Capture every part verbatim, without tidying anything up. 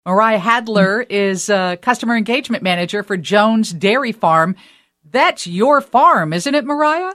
Mariah Hadler is uh, Customer Engagement Manager for Jones Dairy Farm. That's your farm, isn't it, Mariah?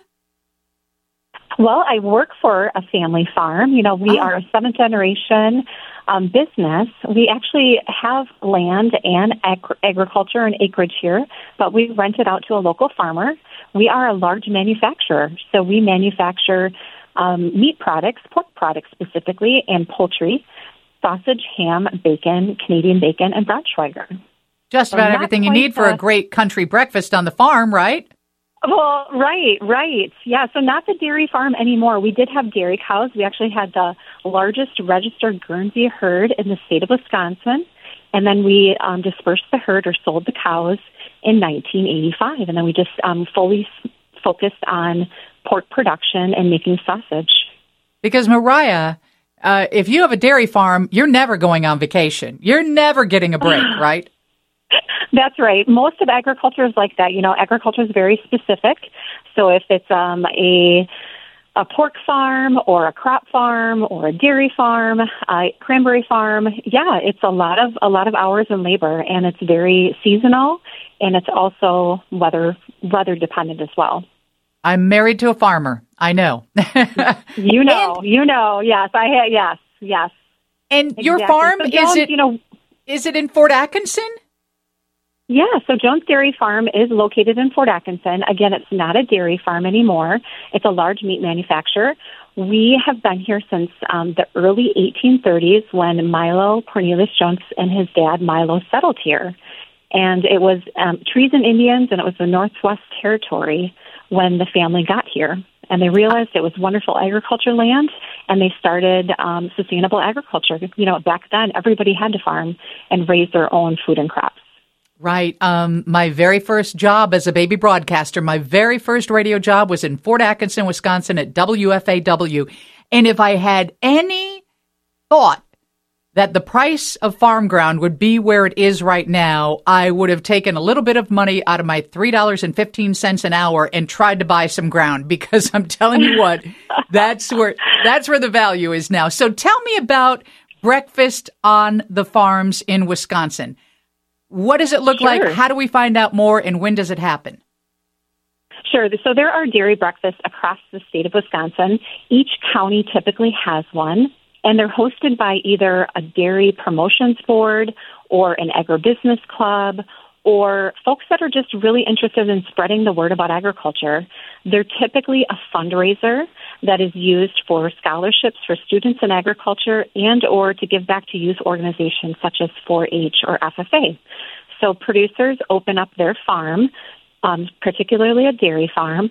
Well, I work for a family farm. You know, we Oh. are a seventh generation um, business. We actually have land and ag- agriculture and acreage here, but we rent it out to a local farmer. We are a large manufacturer, so we manufacture um, meat products, pork products specifically, and poultry, sausage, ham, bacon, Canadian bacon, and Braunschweiger. Just So about not everything you quite need for a the- great country breakfast on the farm, right? Well, right, right. Yeah, so not the dairy farm anymore. We did have dairy cows. We actually had the largest registered Guernsey herd in the state of Wisconsin. And then we um, dispersed the herd or sold the cows in nineteen eighty-five. And then we just um, fully s- focused on pork production and making sausage. Because, Mariah, uh, if you have a dairy farm, you're never going on vacation. You're never getting a break, right? That's right. Most of agriculture is like that. You know, agriculture is very specific. So if it's um, a a pork farm or a crop farm or a dairy farm, a cranberry farm, yeah, it's a lot of a lot of hours and labor, and it's very seasonal, and it's also weather weather dependent as well. I'm married to a farmer. I know. You know, And- you know. Yes, I ha- yes, yes. And your Exactly. farm, So is Jones, it You know, is it in Fort Atkinson? Yeah, so Jones Dairy Farm is located in Fort Atkinson. Again, it's not a dairy farm anymore. It's a large meat manufacturer. We have been here since um, the early eighteen thirties when Milo Cornelius Jones and his dad Milo settled here. And it was um, trees and Indians, and it was the Northwest Territory when the family got here. And they realized it was wonderful agriculture land, and they started um, sustainable agriculture. You know, back then, everybody had to farm and raise their own food and crops. Right. Um, my very first job as a baby broadcaster, my very first radio job was in Fort Atkinson, Wisconsin at W F A W. And if I had any thought that the price of farm ground would be where it is right now, I would have taken a little bit of money out of my three dollars and fifteen cents an hour and tried to buy some ground, because I'm telling you what, that's where that's where the value is now. So tell me about breakfast on the farms in Wisconsin. What does it look Sure. like? How do we find out more, and when does it happen? Sure. So there are dairy breakfasts across the state of Wisconsin. Each county typically has one, and they're hosted by either a dairy promotions board or an agribusiness club or folks that are just really interested in spreading the word about agriculture. They're typically a fundraiser that is used for scholarships for students in agriculture and or to give back to youth organizations such as four H or F F A. So producers open up their farm, um, particularly a dairy farm,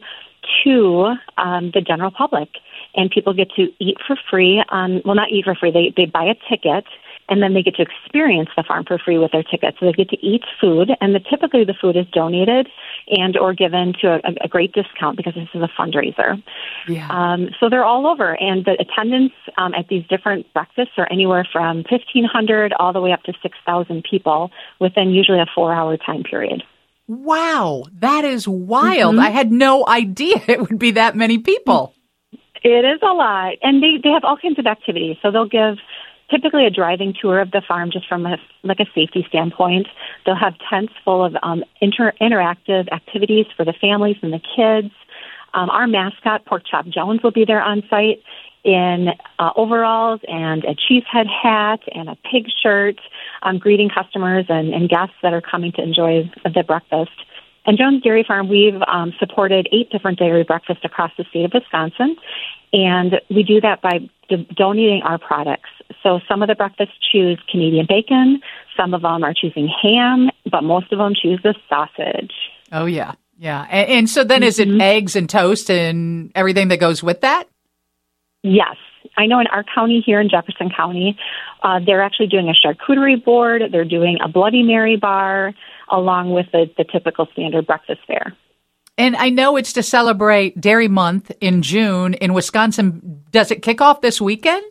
to um, the general public. And people get to eat for free. On, well, not eat for free. They, they buy a ticket, and then they get to experience the farm for free with their ticket. So they get to eat food, and the, typically the food is donated and or given to a, a great discount because this is a fundraiser. Yeah. Um, so they're all over, and the attendance um, at these different breakfasts are anywhere from fifteen hundred all the way up to six thousand people within usually a four-hour time period. Wow, that is wild. Mm-hmm. I had no idea it would be that many people. It is a lot, and they, they have all kinds of activities. So they'll give typically a driving tour of the farm just from a, like a safety standpoint. They'll have tents full of um, inter- interactive activities for the families and the kids. Um, our mascot, Pork Chop Jones, will be there on site in uh, overalls and a cheesehead hat and a pig shirt, um, greeting customers and, and guests that are coming to enjoy the breakfast. And Jones Dairy Farm, we've um, supported eight different dairy breakfasts across the state of Wisconsin, and we do that by do- donating our products. So some of the breakfasts choose Canadian bacon, some of them are choosing ham, but most of them choose the sausage. Oh, yeah. Yeah. And, and so then is it Mhm. eggs and toast and everything that goes with that? Yes. I know in our county here in Jefferson County, uh, they're actually doing a charcuterie board. They're doing a Bloody Mary bar along with the, the typical standard breakfast fare. And I know it's to celebrate Dairy Month in June in Wisconsin. Does it kick off this weekend?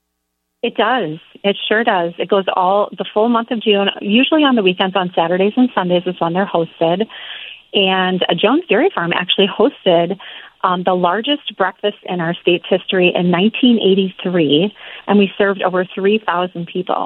It does. It sure does. It goes all the full month of June, usually on the weekends on Saturdays and Sundays is when they're hosted. And uh, Jones Dairy Farm actually hosted um, the largest breakfast in our state's history in nineteen eighty-three, and we served over three thousand people.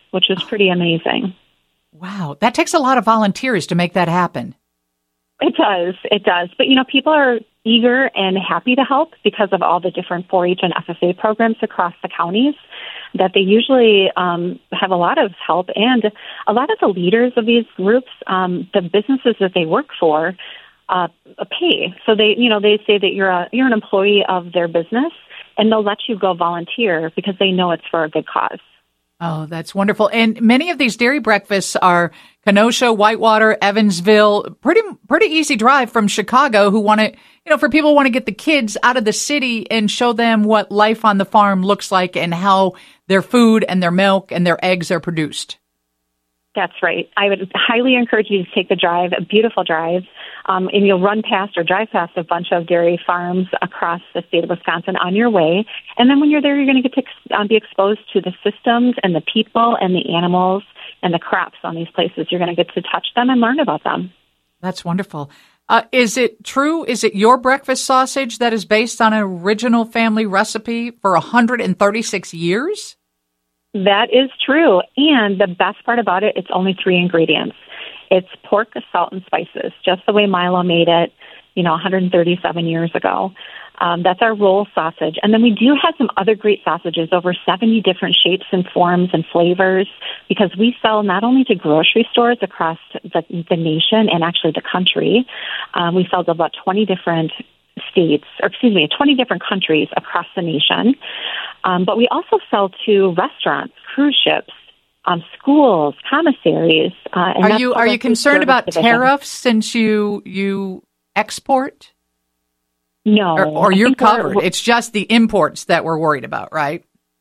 which was pretty amazing. Wow. That takes a lot of volunteers to make that happen. It does. It does. But, you know, people are eager and happy to help because of all the different four H and F F A programs across the counties, that they usually um, have a lot of help. And a lot of the leaders of these groups, um, the businesses that they work for, uh, pay. So they, you know, they say that you're a, you're an employee of their business, and they'll let you go volunteer because they know it's for a good cause. Oh, that's wonderful. And many of these dairy breakfasts are Kenosha, Whitewater, Evansville, pretty pretty easy drive from Chicago, who want to, you know, for people who want to get the kids out of the city and show them what life on the farm looks like and how their food and their milk and their eggs are produced. That's right. I would highly encourage you to take the drive, a beautiful drive, um, and you'll run past or drive past a bunch of dairy farms across the state of Wisconsin on your way. And then when you're there, you're going to get to ex- um, be exposed to the systems and the people and the animals and the crops on these places. You're going to get to touch them and learn about them. That's wonderful. Uh, is it true? Is it your breakfast sausage that is based on an original family recipe for one hundred thirty-six years? That is true. And the best part about it, it's only three ingredients. It's pork, salt, and spices, just the way Milo made it, you know, one hundred thirty-seven years ago. Um, that's our roll sausage. And then we do have some other great sausages, over seventy different shapes and forms and flavors, because we sell not only to grocery stores across the, the nation and actually the country, um, we sell to about twenty different states, or excuse me, twenty different countries across the nation. Um, but we also sell to restaurants, cruise ships, um, schools, commissaries. Uh, and are you are you concerned about division. tariffs since you you export? No, or, or you're covered. It's just the imports that we're worried about, right?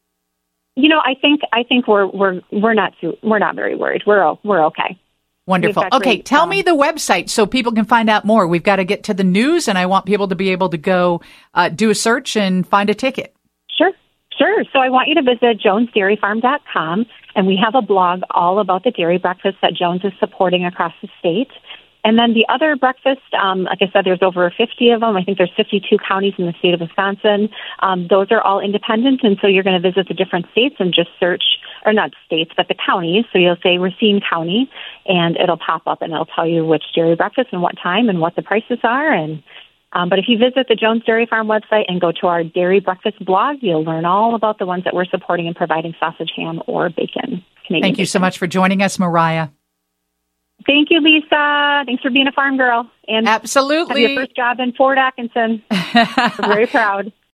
You know, I think I think we're we're we're not too, we're not very worried. We're we're okay. Wonderful. Okay, great, tell um, me the website so people can find out more. We've got to get to the news, and I want people to be able to go uh, do a search and find a ticket. Sure, sure. So I want you to visit jones dairy farm dot com, and we have a blog all about the dairy breakfast that Jones is supporting across the state. And then the other breakfast, um, like I said, there's over fifty of them. I think there's fifty-two counties in the state of Wisconsin. Um, those are all independent, and so you're going to visit the different states and just search, or not states, but the counties. So you'll say Racine County, and it'll pop up, and it'll tell you which dairy breakfast and what time and what the prices are. And um, but if you visit the Jones Dairy Farm website and go to our dairy breakfast blog, you'll learn all about the ones that we're supporting and providing sausage, ham, or bacon. Canadian Thank you bacon. so much for joining us, Mariah. Thank you, Lisa. Thanks for being a farm girl. And absolutely. Have your first job in Fort Atkinson. We're very proud.